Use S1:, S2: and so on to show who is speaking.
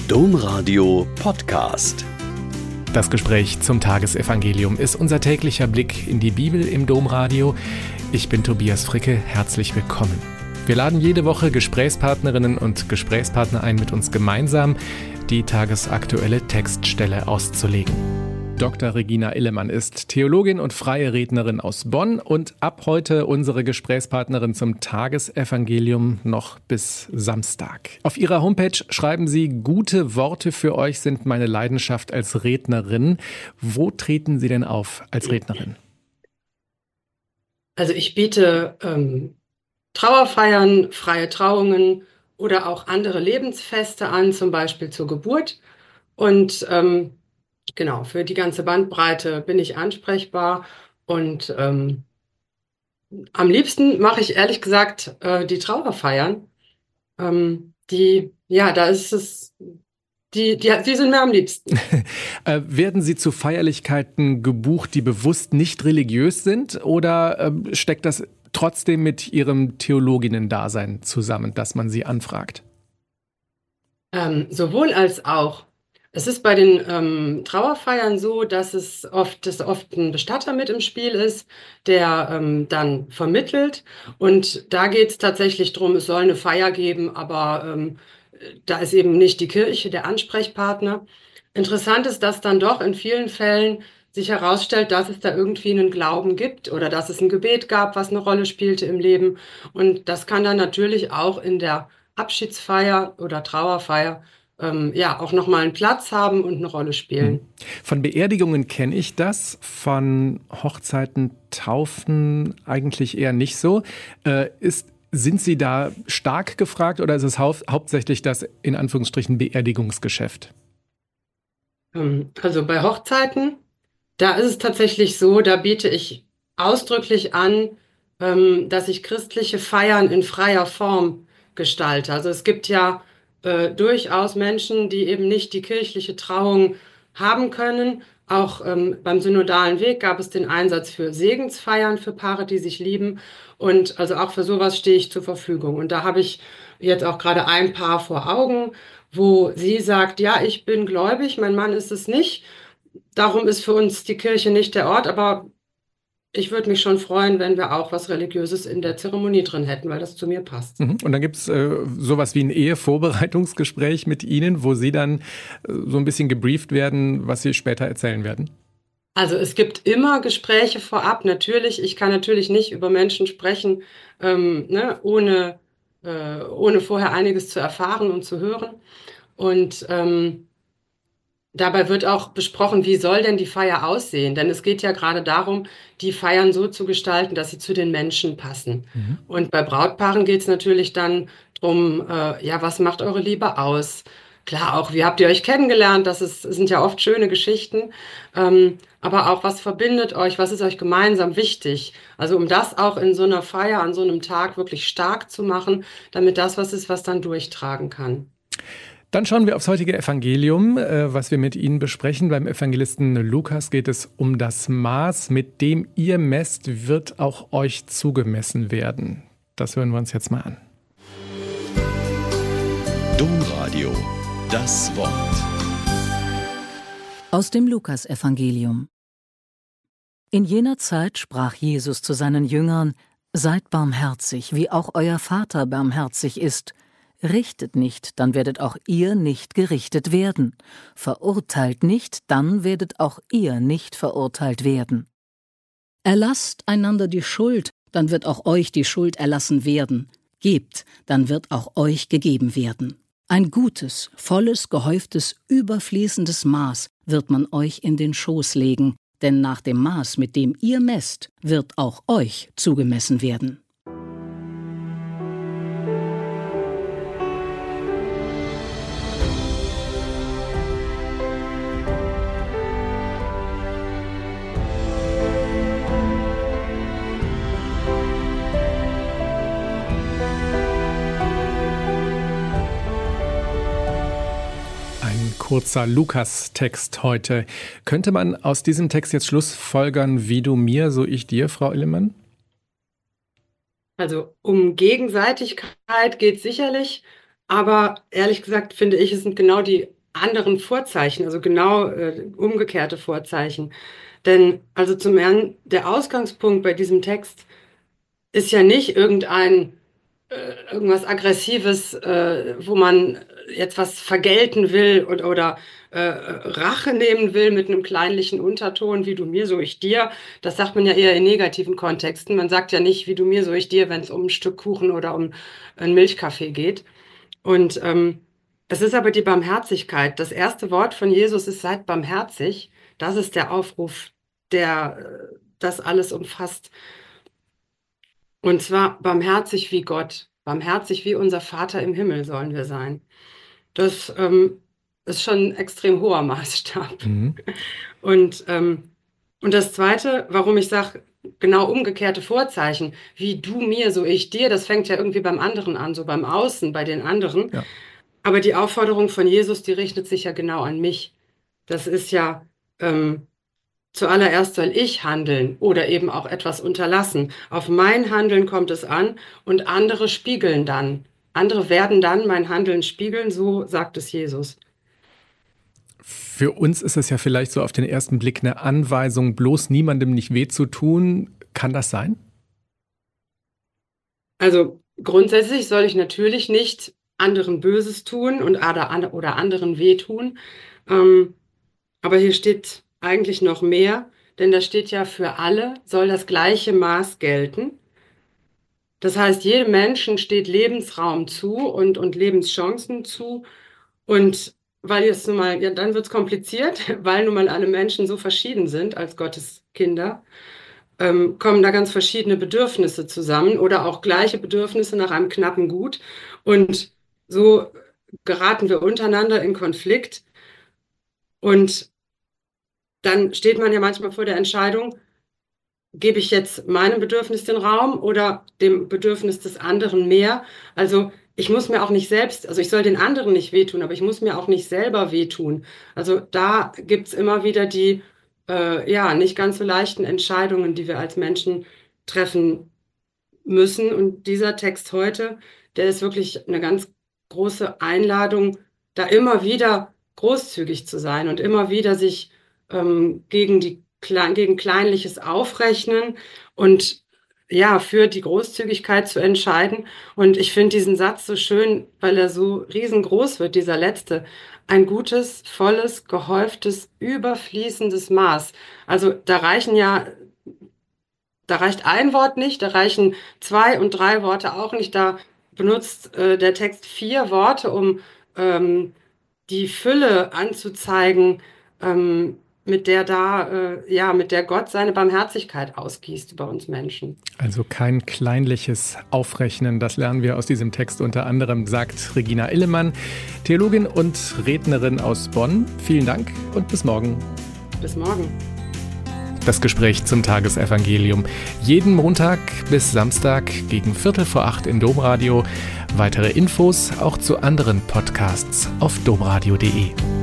S1: Domradio Podcast.
S2: Das Gespräch zum Tagesevangelium ist unser täglicher Blick in die Bibel im Domradio. Ich bin Tobias Fricke, herzlich willkommen. Wir laden jede Woche Gesprächspartnerinnen und Gesprächspartner ein, mit uns gemeinsam die tagesaktuelle Textstelle auszulegen. Dr. Regina Illemann ist Theologin und freie Rednerin aus Bonn und ab heute unsere Gesprächspartnerin zum Tagesevangelium noch bis Samstag. Auf ihrer Homepage schreiben sie: Gute Worte für euch sind meine Leidenschaft als Rednerin. Wo treten Sie denn auf als Rednerin?
S3: Also ich biete Trauerfeiern, freie Trauungen oder auch andere Lebensfeste an, zum Beispiel zur Geburt. Und genau, für die ganze Bandbreite bin ich ansprechbar. Und am liebsten mache ich ehrlich gesagt die Trauerfeiern. Da ist es, die sind mir am liebsten.
S2: Werden Sie zu Feierlichkeiten gebucht, die bewusst nicht religiös sind, oder steckt das trotzdem mit Ihrem Theologinnen-Dasein zusammen, dass man Sie anfragt?
S3: Sowohl als auch. Es ist bei den Trauerfeiern so, dass oft ein Bestatter mit im Spiel ist, der dann vermittelt. Und da geht es tatsächlich darum, es soll eine Feier geben, aber da ist eben nicht die Kirche der Ansprechpartner. Interessant ist, dass dann doch in vielen Fällen sich herausstellt, dass es da irgendwie einen Glauben gibt oder dass es ein Gebet gab, was eine Rolle spielte im Leben. Und das kann dann natürlich auch in der Abschiedsfeier oder Trauerfeier auch nochmal einen Platz haben und eine Rolle spielen.
S2: Von Beerdigungen kenne ich das, von Hochzeiten, Taufen eigentlich eher nicht so. Sind Sie da stark gefragt oder ist es hauptsächlich das in Anführungsstrichen Beerdigungsgeschäft?
S3: Also bei Hochzeiten, da ist es tatsächlich so, da biete ich ausdrücklich an, dass ich christliche Feiern in freier Form gestalte. Also es gibt ja durchaus Menschen, die eben nicht die kirchliche Trauung haben können. Auch beim synodalen Weg gab es den Einsatz für Segensfeiern für Paare, die sich lieben. Und also auch für sowas stehe ich zur Verfügung. Und da habe ich jetzt auch gerade ein Paar vor Augen, wo sie sagt, ja, ich bin gläubig, mein Mann ist es nicht. Darum ist für uns die Kirche nicht der Ort, aber ich würde mich schon freuen, wenn wir auch was Religiöses in der Zeremonie drin hätten, weil das zu mir passt.
S2: Und dann gibt es sowas wie ein Ehevorbereitungsgespräch mit Ihnen, wo Sie dann so ein bisschen gebrieft werden, was Sie später erzählen werden?
S3: Also es gibt immer Gespräche vorab, natürlich. Ich kann natürlich nicht über Menschen sprechen, ohne vorher einiges zu erfahren und zu hören. Und dabei wird auch besprochen, wie soll denn die Feier aussehen? Denn es geht ja gerade darum, die Feiern so zu gestalten, dass sie zu den Menschen passen. Und bei Brautpaaren geht es natürlich dann drum, was macht eure Liebe aus? Klar, auch wie habt ihr euch kennengelernt? Das sind ja oft schöne Geschichten. Aber auch, was verbindet euch? Was ist euch gemeinsam wichtig? Also um das auch in so einer Feier, an so einem Tag wirklich stark zu machen, damit das was ist, was dann durchtragen kann.
S2: Dann schauen wir aufs heutige Evangelium, was wir mit Ihnen besprechen. Beim Evangelisten Lukas geht es um das Maß, mit dem ihr messt, wird auch euch zugemessen werden. Das hören wir uns jetzt mal an.
S1: Domradio, das Wort.
S4: Aus dem Lukasevangelium. In jener Zeit sprach Jesus zu seinen Jüngern: Seid barmherzig, wie auch euer Vater barmherzig ist. Richtet nicht, dann werdet auch ihr nicht gerichtet werden. Verurteilt nicht, dann werdet auch ihr nicht verurteilt werden. Erlasst einander die Schuld, dann wird auch euch die Schuld erlassen werden. Gebt, dann wird auch euch gegeben werden. Ein gutes, volles, gehäuftes, überfließendes Maß wird man euch in den Schoß legen, denn nach dem Maß, mit dem ihr messt, wird auch euch zugemessen werden.
S2: Kurzer Lukas-Text heute. Könnte man aus diesem Text jetzt schlussfolgern, wie du mir, so ich dir, Frau Illemann?
S3: Also um Gegenseitigkeit geht es sicherlich, aber ehrlich gesagt finde ich, es sind genau die anderen Vorzeichen, also genau umgekehrte Vorzeichen. Denn also zum einen, der Ausgangspunkt bei diesem Text ist ja nicht irgendwas Aggressives, wo man jetzt was vergelten will oder Rache nehmen will mit einem kleinlichen Unterton, wie du mir, so ich dir. Das sagt man ja eher in negativen Kontexten. Man sagt ja nicht, wie du mir, so ich dir, wenn es um ein Stück Kuchen oder um einen Milchkaffee geht. Und es ist aber die Barmherzigkeit. Das erste Wort von Jesus ist: Seid barmherzig. Das ist der Aufruf, der das alles umfasst. Und zwar barmherzig wie Gott, barmherzig wie unser Vater im Himmel sollen wir sein. Das ist schon ein extrem hoher Maßstab. Und das Zweite, warum ich sage, genau umgekehrte Vorzeichen, wie du mir, so ich dir, das fängt ja irgendwie beim anderen an, so beim Außen, bei den anderen. Ja. Aber die Aufforderung von Jesus, die richtet sich ja genau an mich. Das ist ja zuallererst soll ich handeln oder eben auch etwas unterlassen. Auf mein Handeln kommt es an und andere spiegeln dann. Andere werden dann mein Handeln spiegeln, so sagt es Jesus.
S2: Für uns ist es ja vielleicht so auf den ersten Blick eine Anweisung, bloß niemandem nicht weh zu tun. Kann das sein?
S3: Also grundsätzlich soll ich natürlich nicht anderen Böses tun oder anderen wehtun. Aber hier steht eigentlich noch mehr, denn da steht ja, für alle soll das gleiche Maß gelten. Das heißt, jedem Menschen steht Lebensraum zu und Lebenschancen zu. Und weil jetzt nun mal, ja, dann wird es kompliziert, weil nun mal alle Menschen so verschieden sind als Gottes Kinder, kommen da ganz verschiedene Bedürfnisse zusammen oder auch gleiche Bedürfnisse nach einem knappen Gut. Und so geraten wir untereinander in Konflikt. Und dann steht man ja manchmal vor der Entscheidung, gebe ich jetzt meinem Bedürfnis den Raum oder dem Bedürfnis des anderen mehr? Also ich muss mir auch nicht selbst, also ich soll den anderen nicht wehtun, aber ich muss mir auch nicht selber wehtun. Also da gibt es immer wieder die nicht ganz so leichten Entscheidungen, die wir als Menschen treffen müssen. Und dieser Text heute, der ist wirklich eine ganz große Einladung, da immer wieder großzügig zu sein und immer wieder sich gegen kleinliches Aufrechnen und ja, für die Großzügigkeit zu entscheiden. Und ich finde diesen Satz so schön, weil er so riesengroß wird, dieser letzte. Ein gutes, volles, gehäuftes, überfließendes Maß. Also da reicht ein Wort nicht, da reichen 2 und 3 Worte auch nicht. Da benutzt der Text 4 Worte, um die Fülle anzuzeigen, mit der Gott seine Barmherzigkeit ausgießt über uns Menschen.
S2: Also kein kleinliches Aufrechnen, das lernen wir aus diesem Text unter anderem, sagt Regina Illemann, Theologin und Rednerin aus Bonn. Vielen Dank und bis morgen.
S3: Bis morgen.
S2: Das Gespräch zum Tagesevangelium. Jeden Montag bis Samstag gegen 7:45 im Domradio. Weitere Infos auch zu anderen Podcasts auf domradio.de.